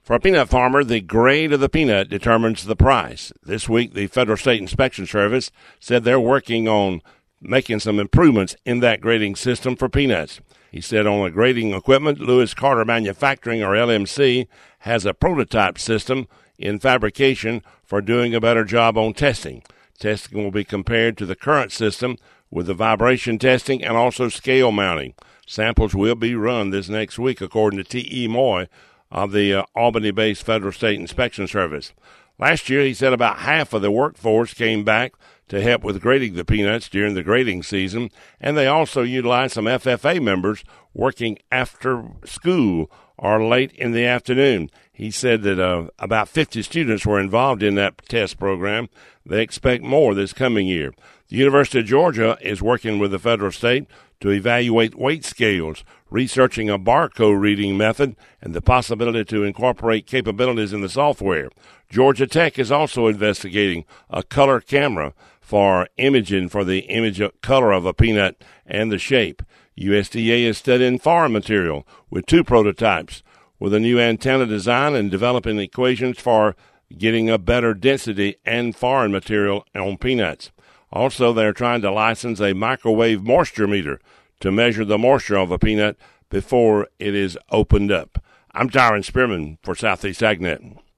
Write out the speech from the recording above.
For a peanut farmer, the grade of the peanut determines the price. This week, the Federal State Inspection Service said they're working on making some improvements in that grading system for peanuts. He said on the grading equipment, Lewis Carter Manufacturing, or LMC, has a prototype system in fabrication for doing a better job on testing. Testing will be compared to the current system with the vibration testing and also scale mounting. Samples will be run this next week, according to T.E. Moy of the Albany-based Federal State Inspection Service. Last year, he said about half of the workforce came back to help with grading the peanuts during the grading season, and they also utilized some FFA members working after school or late in the afternoon. He said that about 50 students were involved in that test program. They expect more this coming year. The University of Georgia is working with the federal state to evaluate weight scales, researching a barcode reading method, and the possibility to incorporate capabilities in the software. Georgia Tech is also investigating a color camera for imaging for the image color of a peanut and the shape. USDA is studying farm material with 2 prototypes with a new antenna design and developing equations for getting a better density and foreign material on peanuts. Also, they're trying to license a microwave moisture meter to measure the moisture of a peanut before it is opened up. I'm Tyron Spearman for Southeast AgNet.